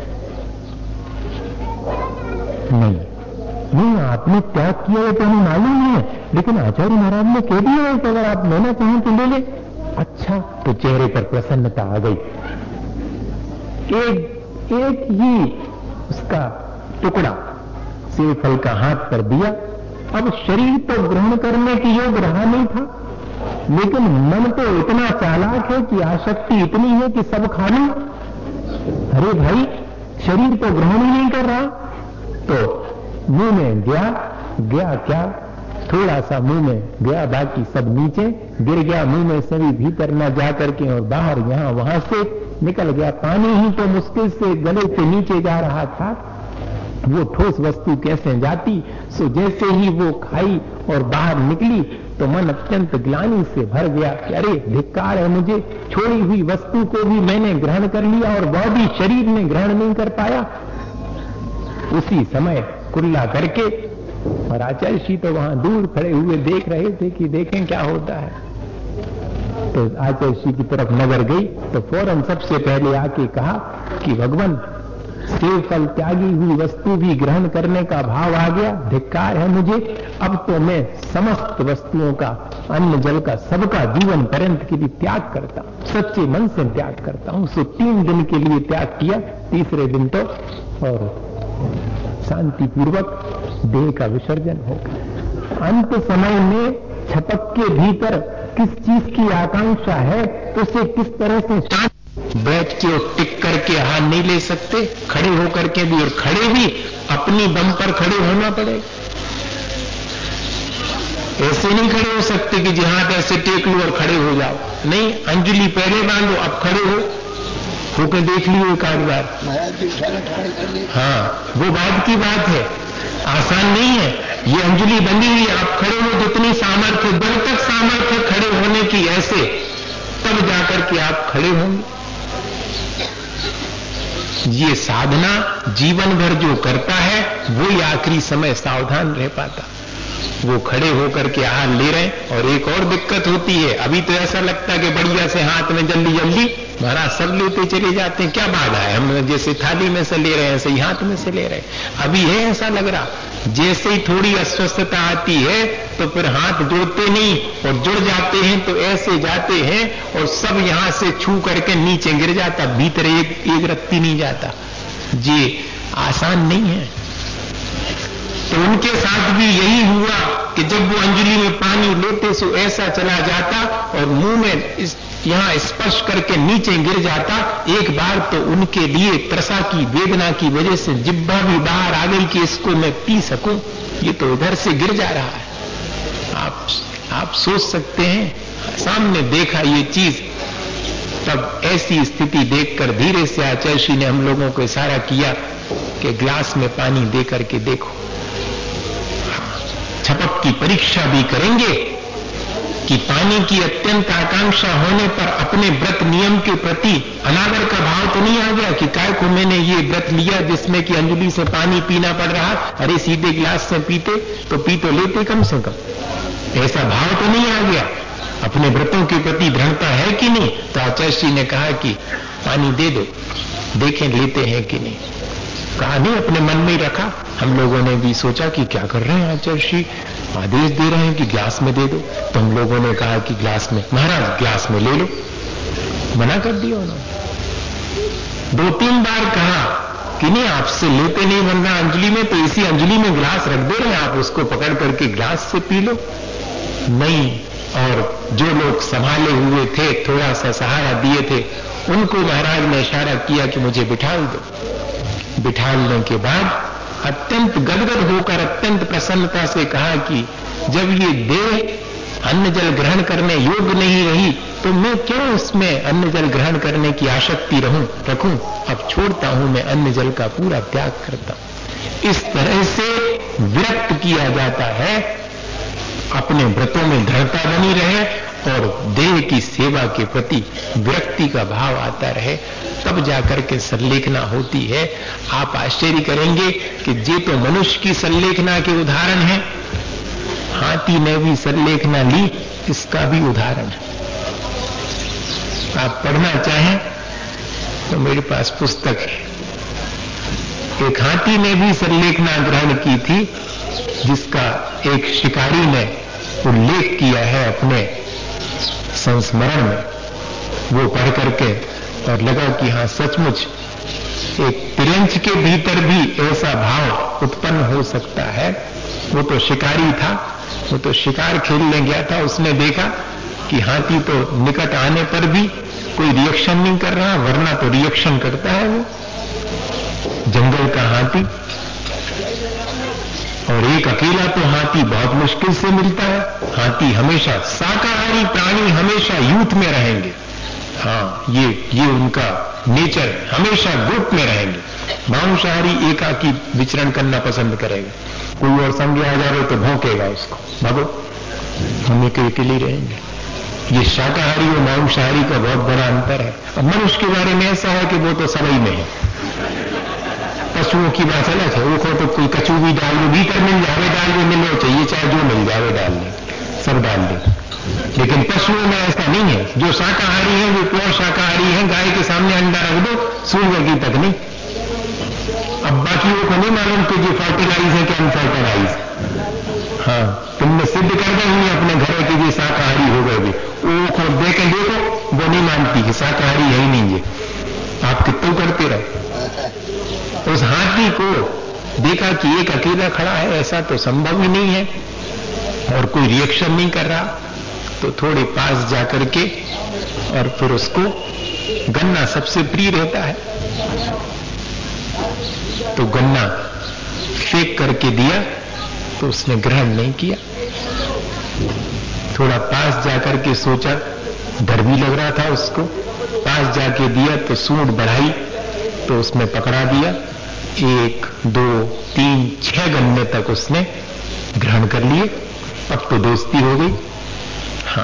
Speaker 1: नहीं नहीं, आपने त्याग किया है तो हमें मालूम है, लेकिन आचार्य महाराज ने कह दिया है कि अगर आप लेना चाहें तो ले ले। अच्छा, तो चेहरे पर प्रसन्नता आ गई। एक एक ही उसका टुकड़ा सेब फल का हाथ पर दिया। अब शरीर तो ग्रहण करने के योग रहा नहीं था, लेकिन मन तो इतना चालाक है कि आसक्ति इतनी है कि सब खा लूं। अरे भाई, शरीर तो ग्रहण ही नहीं कर रहा। तो मुंह में गया गया क्या, थोड़ा सा मुंह में गया, बाकी सब नीचे गिर गया। मुंह में से भी भीतर न जा करके और बाहर यहां वहां से निकल गया। पानी ही तो मुश्किल से गले से नीचे जा रहा था, वो ठोस वस्तु कैसे जाती। सो जैसे ही वो खाई और बाहर निकली तो मन अत्यंत ग्लानि से भर गया कि अरे धिक्कार है मुझे, छोड़ी हुई वस्तु को भी मैंने ग्रहण कर लिया और वह भी शरीर में ग्रहण नहीं कर पाया। उसी समय कुल्ला करके, और आचार्य जी तो वहां दूर खड़े हुए देख रहे थे कि देखें क्या होता है। तो आचार्य जी की तरफ नजर गई तो फौरन सबसे पहले आके कहा कि भगवान, सेब फल त्यागी हुई वस्तु भी ग्रहण करने का भाव आ गया, धिक्कार है मुझे। अब तो मैं समस्त वस्तुओं का, अन्न जल का, सबका जीवन पर्यंत के लिए त्याग करता हूं, सच्चे मन से त्याग करता हूं। सो तीन दिन के लिए त्याग किया, तीसरे दिन तो और शांति पूर्वक देह का विसर्जन हो गया। अंत समय में छपक के भीतर किस चीज की आकांक्षा है तो उसे किस तरह से शांत, बैठ के और टिक करके हाथ नहीं ले सकते, खड़े होकर के भी, और खड़े भी अपनी दम पर खड़े होना पड़ेगा। ऐसे नहीं खड़े हो सकते कि जी हाथ ऐसे टेक लो और खड़े हो जाओ, नहीं, अंजलि पहले बांधो, अब खड़े हो होकर देख लियो एक आध बार। हाँ, वो बात की बात है, आसान नहीं है। ये अंजलि बंधी हुई, आप खड़े हो, जितनी सामर्थ्य, जब तक सामर्थ्य खड़े होने की ऐसे, तब जाकर के आप खड़े होंगे। ये साधना जीवन भर जो करता है वो ही आखिरी समय सावधान रह पाता। वो खड़े होकर के हाथ ले रहे हैं। और एक और दिक्कत होती है, अभी तो ऐसा लगता है कि बढ़िया से हाथ में जल्दी जल्दी महाराज सब लेते चले जाते हैं, क्या बाधा है, हम जैसे थाली में से ले रहे हैं ऐसे ही हाथ में से ले रहे हैं। अभी है ऐसा लग रहा, जैसे ही थोड़ी अस्वस्थता आती है तो फिर हाथ जोड़ते नहीं, और जुड़ जाते हैं तो ऐसे जाते हैं और सब यहां से छू करके नीचे गिर जाता, भीतर एक एक रत्ती नहीं जाता। ये आसान नहीं है। तो उनके साथ भी यही हुआ कि जब वो अंजलि में पानी लेते सो ऐसा चला जाता और मुंह में इस यहां स्पर्श करके नीचे गिर जाता। एक बार तो उनके लिए त्रसा की वेदना की वजह से जिब्बा भी बाहर आ गई कि इसको मैं पी सकूं, ये तो इधर से गिर जा रहा है। आप आप सोच सकते हैं, सामने देखा ये चीज, तब ऐसी स्थिति देखकर धीरे से आचार्य श्री ने हम लोगों को इशारा किया कि ग्लास में पानी दे करके देखो। छपक की परीक्षा भी करेंगे कि पानी की अत्यंत आकांक्षा होने पर अपने व्रत नियम के प्रति अनादर का भाव तो नहीं आ गया कि काय को मैंने ये व्रत लिया जिसमें कि अंजलि से पानी पीना पड़ रहा, अरे सीधे गिलास से पीते तो पी तो लेते कम से कम, ऐसा भाव तो नहीं आ गया। अपने व्रतों के प्रति दृढ़ता है कि नहीं। तो आचार्य श्री ने कहा कि पानी दे दो, देखें लेते हैं कि नहीं। कहा नहीं, अपने मन में ही रखा। हम लोगों ने भी सोचा कि क्या कर रहे हैं आचार्य श्री, आदेश दे रहे हैं कि ग्लास में दे दो। तो हम लोगों ने कहा कि ग्लास में, महाराज ग्लास में ले लो। मना कर दिया उन्होंने। दो तीन बार कहा कि नहीं, आपसे लेते नहीं बन रहा अंजलि में, तो इसी अंजलि में गिलास रख दे रहे हैं, आप उसको पकड़ करके गिलास से पी लो। नहीं, और जो लोग संभाले हुए थे, थोड़ा सा सहारा दिए थे, उनको महाराज ने इशारा किया कि मुझे बिठाल दो। बिठालने के बाद अत्यंत गदगद होकर अत्यंत प्रसन्नता से कहा कि जब ये देह अन्न जल ग्रहण करने योग्य नहीं रही तो मैं क्यों इसमें अन्न जल ग्रहण करने की आसक्ति रहूं रखूं। अब छोड़ता हूं, मैं अन्न जल का पूरा त्याग करता हूं। इस तरह से विरक्त किया जाता है, अपने व्रतों में दृढ़ता बनी रहे और देह की सेवा के प्रति विरक्ति का भाव आता रहे, तब जाकर के संलेखना होती है। आप आश्चर्य करेंगे कि ये तो मनुष्य की संलेखना के उदाहरण है, हाथी ने भी संलेखना ली, इसका भी उदाहरण है। आप पढ़ना चाहें तो मेरे पास पुस्तक है। एक हाथी ने भी सरलेखना ग्रहण की थी, जिसका एक शिकारी ने उल्लेख किया है अपने संस्मरण में। वो पढ़ करके और लगा कि हाँ सचमुच एक तिरंज के भीतर भी ऐसा भाव उत्पन्न हो सकता है। वो तो शिकारी था, वो तो शिकार खेलने गया था, उसने देखा कि हाथी तो निकट आने पर भी कोई रिएक्शन नहीं कर रहा, वरना तो रिएक्शन करता है वो जंगल का हाथी। और एक अकेला तो हाथी बहुत मुश्किल से मिलता है। हाथी हमेशा शाकाहारी प्राणी हमेशा यूथ में रहेंगे। हाँ, ये ये उनका नेचर, हमेशा ग्रुप में रहेंगे। मांसाहारी एकाकी विचरण करना पसंद करेगा। कोई और संग आ जाए तो भौंकेगा उसको, भागो, हम अकेले रहेंगे। ये शाकाहारी और मांसाहारी का बहुत बड़ा अंतर है। अब मनुष्य के बारे में ऐसा है कि वो तो सभी में है। पशुओं की बात अलग है, वो तो कोई कचू भी डाल दो, भीतर मिल जावे डाल दो, मिलना चाहिए, चाहे जो मिल जावे डाल दे, सब डाल दे। लेकिन पशुओं में ऐसा नहीं है। जो शाकाहारी है वो प्योर शाकाहारी है। गाय के सामने अंडा रख दो, सूर्य की तक नहीं। अब बाकियों को नहीं मालूम कि ये फर्टिलाइज है कि अनफर्टिलाइज। हाँ, तुमने सिद्ध कर देंगे अपने घर की ये शाकाहारी हो गए। वो खुद देखे देखो, वो नहीं मानती कि शाकाहारी है ही नहीं। ये आप कितना करते रहे। उस हाथी को देखा कि एक अकेला खड़ा है, ऐसा तो संभव ही नहीं है, और कोई रिएक्शन नहीं कर रहा। तो थोड़े पास जाकर के और फिर उसको गन्ना सबसे प्रिय रहता है, तो गन्ना फेंक करके दिया, तो उसने ग्रहण नहीं किया। थोड़ा पास जाकर के सोचा, डर भी लग रहा था उसको। पास जाके दिया तो सूंड बढ़ाई तो उसने पकड़ा दिया। एक, दो, तीन, छह गन्ने तक उसने ग्रहण कर लिए। अब तो दोस्ती हो गई। हाँ,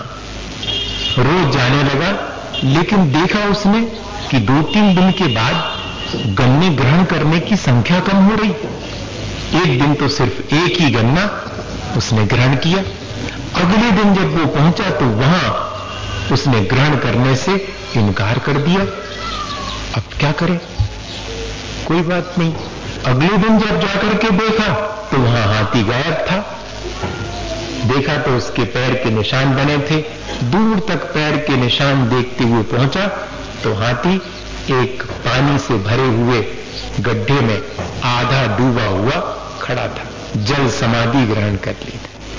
Speaker 1: रोज जाने लगा, लेकिन देखा उसने कि दो तीन दिन के बाद गन्ने ग्रहण करने की संख्या कम हो रही। एक दिन तो सिर्फ एक ही गन्ना उसने ग्रहण किया। अगले दिन जब वो पहुंचा तो वहां उसने ग्रहण करने से इनकार कर दिया। अब क्या करे, कोई बात नहीं। अगले दिन जब जाकर के देखा तो वहां हाथी गायब था। देखा तो उसके पैर के निशान बने थे। दूर तक पैर के निशान देखते हुए पहुंचा तो हाथी एक पानी से भरे हुए गड्ढे में आधा डूबा हुआ खड़ा था। जल समाधि ग्रहण कर ली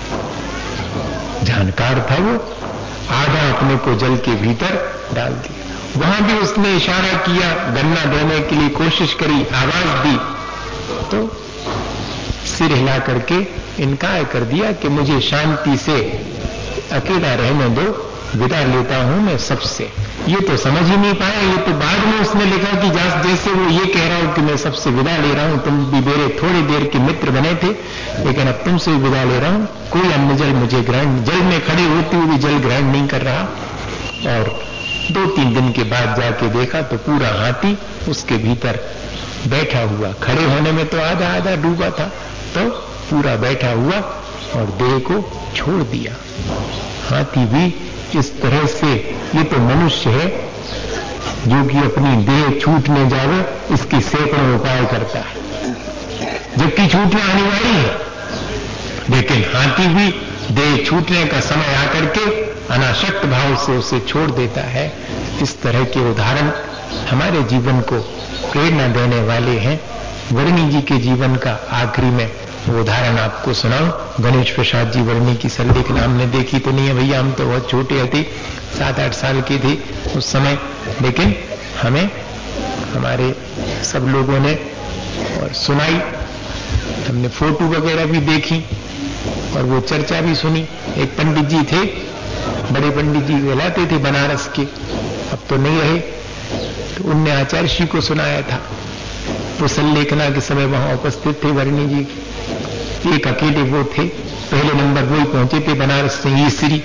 Speaker 1: थी। जानकार था वो, आधा अपने को जल के भीतर डाल दिया। वहां भी उसने इशारा किया, गन्ना देने के लिए कोशिश करी, आवाज दी, तो सिर हिला करके इनकार कर दिया कि मुझे शांति से अकेला रहने दो, विदा लेता हूं मैं सबसे। ये तो समझ ही नहीं पाया। ये तो बाद में उसने लिखा कि जैसे वो ये कह रहा हूं कि मैं सबसे विदा ले रहा हूं, तुम भी मेरे थोड़ी देर के मित्र बने थे, लेकिन अब तुमसे विदा ले रहा हूं। कोई अन्न जल मुझे ग्रहण, जल में खड़े होते हुए जल ग्रहण नहीं कर रहा। और दो तीन दिन के बाद जाके देखा तो पूरा हाथी उसके भीतर बैठा हुआ, खड़े होने में तो आधा आधा डूबा था, तो पूरा बैठा हुआ और देह को छोड़ दिया। हाथी भी इस तरह से, ये तो मनुष्य है जो कि अपनी देह छूटने जावे इसकी सैकड़ों उपाय करता है, जबकि छूटना अनिवार्य है। लेकिन हाथी भी देह छूटने का समय आकर के अनासक्त भाव से उसे छोड़ देता है। इस तरह के उदाहरण हमारे जीवन को प्रेरणा देने वाले हैं। वर्णी जी के जीवन का आखिरी में वो उदाहरण आपको सुनाऊं। गणेश प्रसाद जी वर्णी की सरलेखना हमने देखी तो नहीं है भैया, हम तो बहुत छोटे थे, सात आठ साल की थी उस समय, लेकिन हमें हमारे सब लोगों ने और सुनाई, हमने फोटो वगैरह भी देखी और वो चर्चा भी सुनी। एक पंडित जी थे, बड़े पंडित जी कहलाते थे बनारस के, अब तो नहीं रहे, तो उनने आचार्य श्री को सुनाया था। तो सरलेखना के समय वहां उपस्थित थे वर्णी जी, एक अकेले वो थे, पहले नंबर वो ही पहुंचे थे बनारस से। ईसरी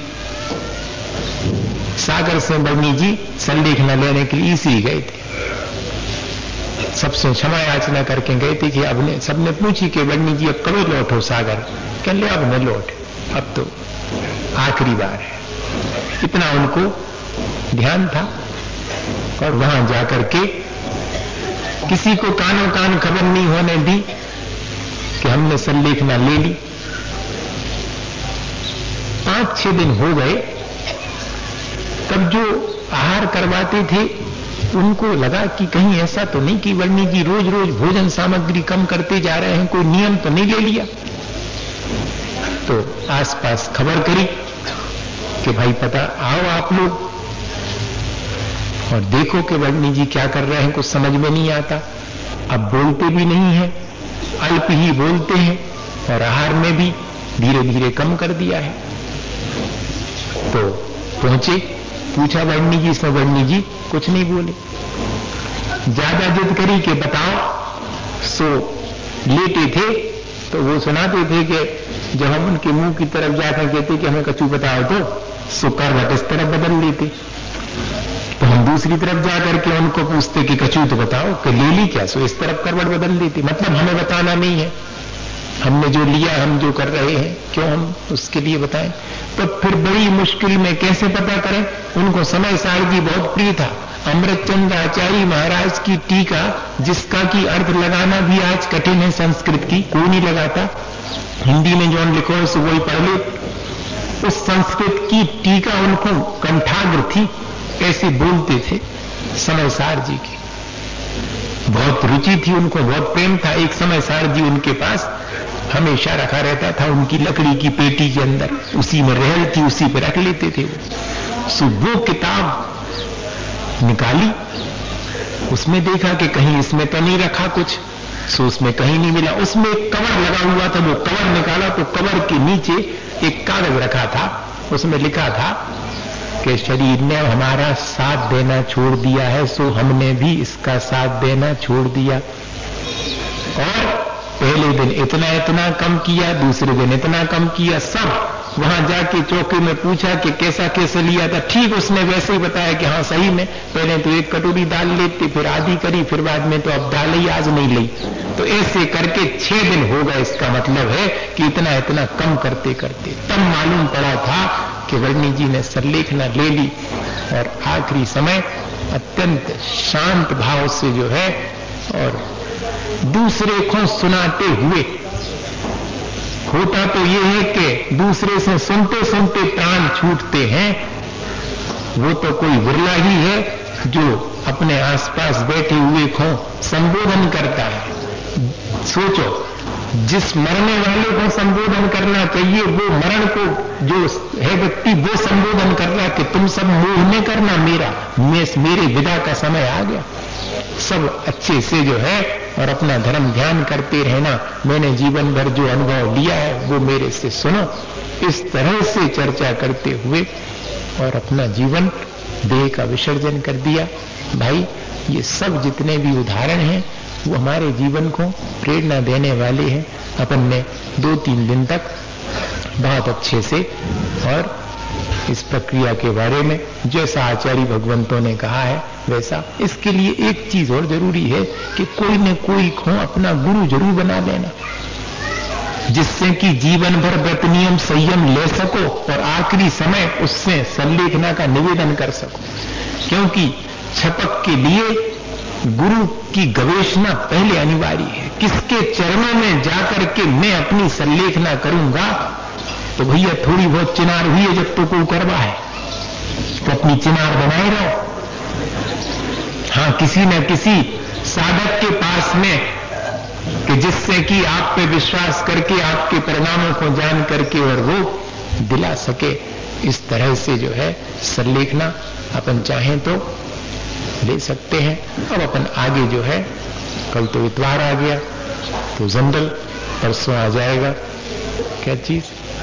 Speaker 1: सागर से वर्णी जी सरलेखना लेने के लिए ईसरी गए थे। सबसे क्षमा याचना करके गए थे कि अब ने सबने पूछी कि वर्णी जी अब कभी लौटो सागर, कह लो अब न लौट, अब तो आखिरी बार है, इतना उनको ध्यान था। और वहां जाकर के किसी को कानों कान खबर नहीं होने दी कि हमने संलेखना ले ली। पांच छह दिन हो गए, तब जो आहार करवाते थे उनको लगा कि कहीं ऐसा तो नहीं कि वर्णी जी रोज रोज भोजन सामग्री कम करते जा रहे हैं, कोई नियम तो नहीं ले लिया। तो आसपास खबर करी कि भाई पता आओ आप लोग और देखो कि वर्णी जी क्या कर रहे हैं, कुछ समझ में नहीं आता। अब बोलते भी नहीं है, अल्प ही बोलते हैं और आहार में भी धीरे धीरे कम कर दिया है। तो पहुंचे, पूछा वर्णी जी से, वर्णी जी कुछ नहीं बोले। ज्यादा जिद करी कि बताओ, सो लेटे थे तो वो सुनाते थे कि जब हम उनके मुंह की तरफ जाकर कहते कि हमें कछु बताओ तो सो करवट इस तरफ बदल लेते। तो हम दूसरी तरफ जाकर के उनको पूछते कि कछु तो बताओ, कि ले ली क्या, सो इस तरफ करवट बदल देती। मतलब हमें बताना नहीं है, हमने जो लिया, हम जो कर रहे हैं, क्यों हम उसके लिए बताएं। तो फिर बड़ी मुश्किल में कैसे पता करें। उनको समय सार जी बहुत प्रिय था। अमृतचंद्र आचार्य महाराज की टीका, जिसका की अर्थ लगाना भी आज कठिन है, संस्कृत की कोई नहीं लगाता, हिंदी में जो लिखो है सो वही पढ़ ले। उस संस्कृत की टीका उनको कंठाग्र थी, ऐसे बोलते थे समय सार जी की। बहुत रुचि थी उनको, बहुत प्रेम था। एक समय सार जी उनके पास हमेशा रखा रहता था, उनकी लकड़ी की पेटी के अंदर, उसी में रहल थी, उसी पे रख लेते थे वो। सो वो किताब निकाली, उसमें देखा कि कहीं इसमें तो नहीं रखा कुछ, सो उसमें कहीं नहीं मिला। उसमें एक कवर लगा हुआ था, वो कवर निकाला तो कवर के नीचे एक कागज रखा था, उसमें लिखा था कि शरीर ने हमारा साथ देना छोड़ दिया है, सो हमने भी इसका साथ देना छोड़ दिया। और पहले दिन इतना इतना कम किया, दूसरे दिन इतना कम किया। सब वहां जाके चौकी में पूछा कि कैसा कैसे लिया था। ठीक उसने वैसे ही बताया कि हाँ सही में, पहले तो एक कटोरी दाल लेते, फिर आधी करी, फिर बाद में तो अब दाल ही आज नहीं ली। तो ऐसे करके छह दिन हो गए। इसका मतलब है कि इतना इतना कम करते करते तब मालूम पड़ा था कि वर्णी जी ने संलेखना ले ली। और आखिरी समय अत्यंत शांत भाव से जो है और दूसरे को सुनाते हुए, होता तो ये है कि दूसरे से सुनते सुनते प्राण छूटते हैं, वो तो कोई विरला ही है जो अपने आसपास बैठे हुए को संबोधन करता है। सोचो, जिस मरने वाले को संबोधन करना चाहिए, वो मरण को जो है व्यक्ति वो संबोधन कर रहा कि तुम सब मोह न करना मेरा, मेरे विदा का समय आ गया, सब अच्छे से जो है और अपना धर्म ध्यान करते रहना, मैंने जीवन भर जो अनुभव लिया है वो मेरे से सुनो। इस तरह से चर्चा करते हुए और अपना जीवन देह का विसर्जन कर दिया। भाई ये सब जितने भी उदाहरण हैं वो हमारे जीवन को प्रेरणा देने वाले हैं। अपन ने दो तीन दिन तक बहुत अच्छे से और इस प्रक्रिया के बारे में जैसा आचार्य भगवंतों ने कहा है वैसा। इसके लिए एक चीज और जरूरी है कि कोई न कोई को अपना गुरु जरूर बना लेना, जिससे कि जीवन भर व्रत नियम संयम ले सको और आखिरी समय उससे संलेखना का निवेदन कर सको। क्योंकि छपक के लिए गुरु की गवेषणा पहले अनिवार्य है। किसके चरणों में जाकर के मैं अपनी संलेखना करूंगा, तो भैया थोड़ी बहुत चिनार हुई है जब तो को करवा है तो अपनी चिनार बनाए रहो। हाँ, किसी न किसी साधक के पास में कि जिससे कि आप पे विश्वास करके आपके परिणामों को जान करके और वो दिला सके। इस तरह से जो है संलेखना अपन चाहें तो ले सकते हैं। अब अपन आगे जो है, कल तो इतवार आ गया तो जंडल परसों आ जाएगा, क्या चीज,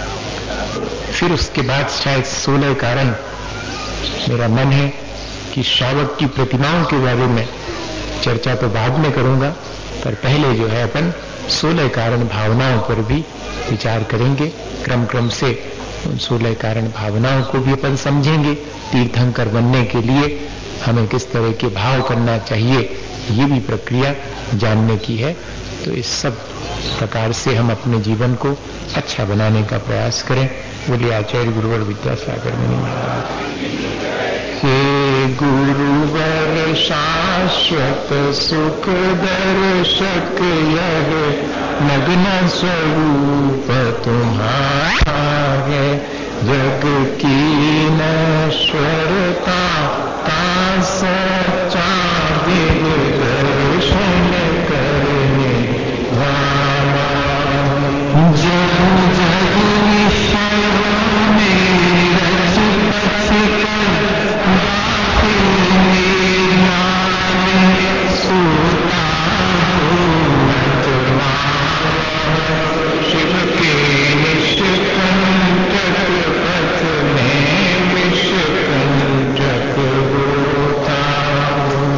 Speaker 1: फिर उसके बाद शायद सोलह कारण। मेरा मन है कि श्रावक की प्रतिमाओं के बारे में चर्चा तो बाद में करूंगा, पर पहले जो है अपन सोलह कारण भावनाओं पर भी विचार करेंगे। क्रम क्रम से उन सोलह कारण भावनाओं को भी अपन समझेंगे। तीर्थंकर बनने के लिए हमें किस तरह के भाव करना चाहिए, ये भी प्रक्रिया जानने की है। तो इस सब प्रकार से हम अपने जीवन को अच्छा बनाने का प्रयास करें। बोलिए आचार्य गुरुवर विद्यासागर मुनि महाराज। गुरुवर शाश्वत सुख दर्शक यह नग्न स्वरूप तुम्हारा है। जग की नश्वरता का सच्चा दर्शन करने वाला। जग जग विषयों में रच पच कर बातें ज्ञान सोता शिव के निष्कंटक पथ में विषकंटक होता।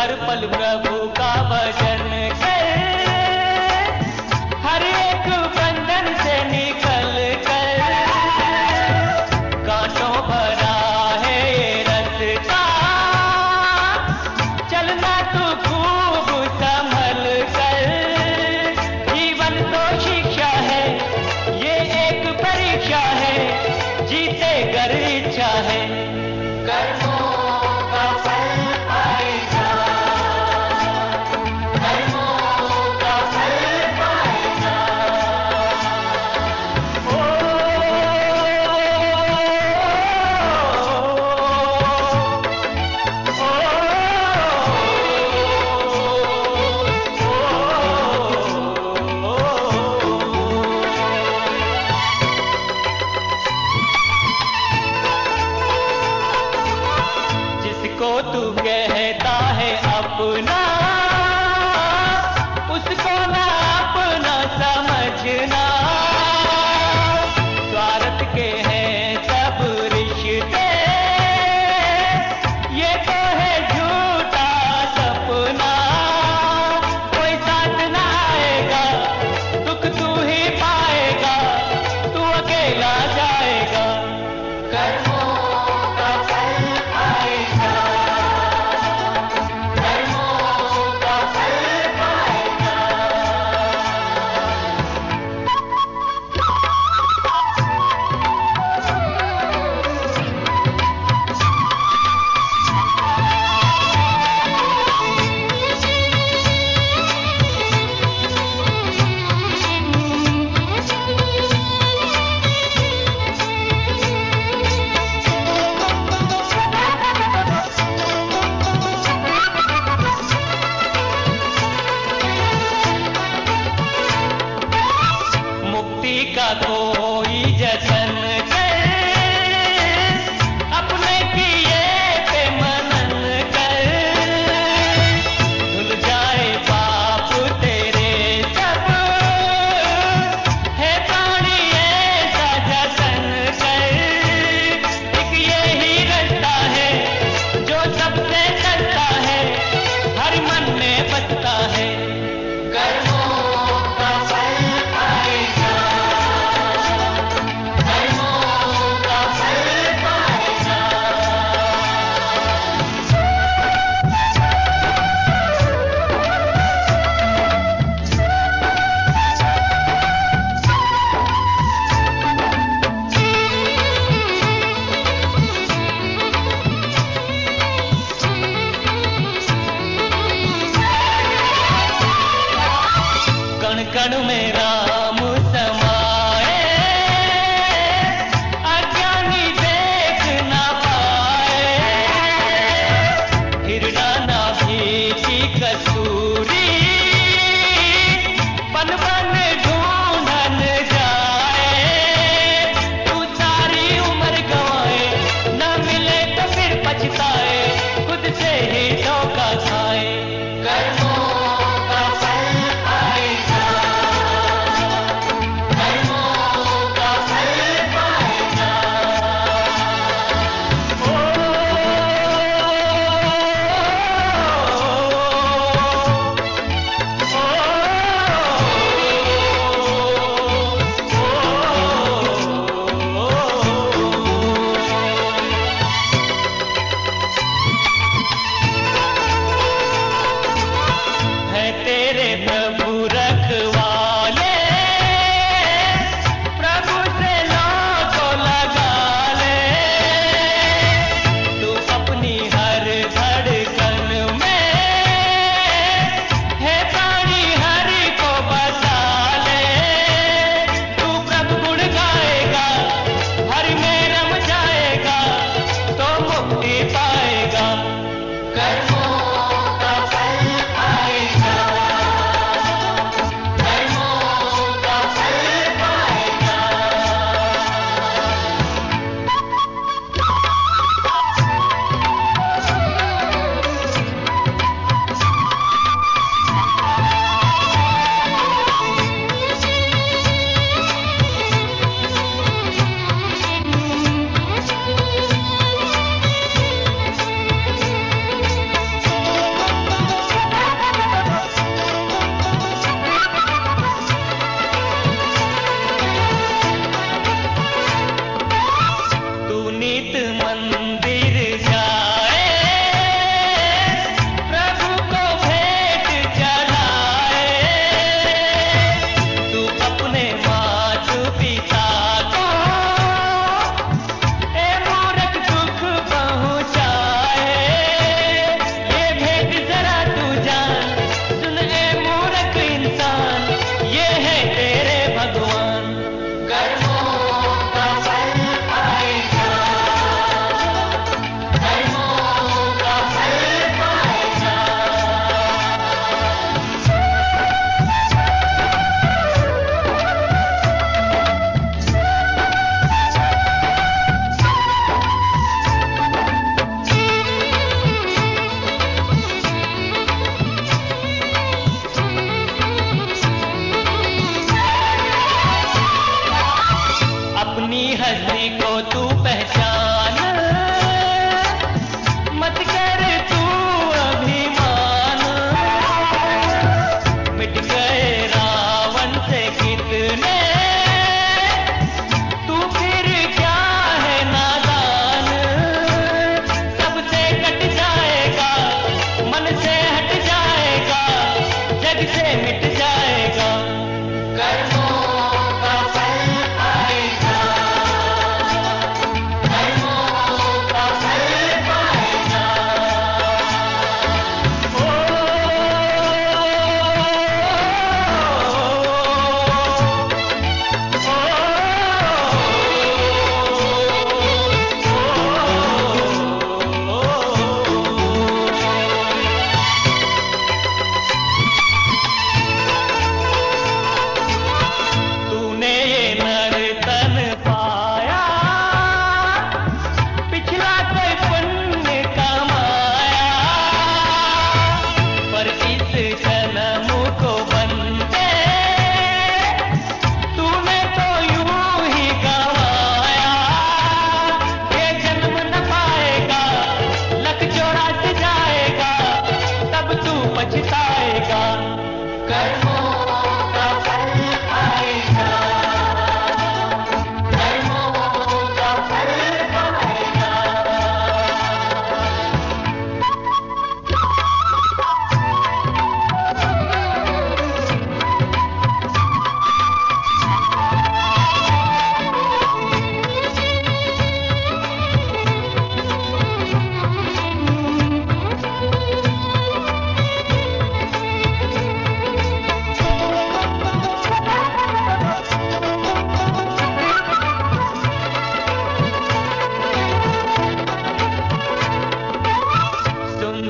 Speaker 2: हर पल प्रभु का भजन कर, हर एक बंधन से निकल कर। कांटों भरा है ये रास्ता, चलना तू खूब संभल कर। जीवन तो शिक्षा है, ये एक परीक्षा है, जीते गर इच्छा है, कर्मों का फल पाएगा, कर्मों का फल पाएगा। ओ, जिसको तू कहता है अपना, उसको ना अपना समझना। स्वार्थ के हैं सब रिश्ते, ये तो है झूठा सपना। कोई साथ ना आएगा, दुख तू ही पाएगा, तू अकेला जाएगा, कर्मों का फल पाएगा, कर्मों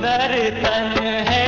Speaker 2: सुंदर तन है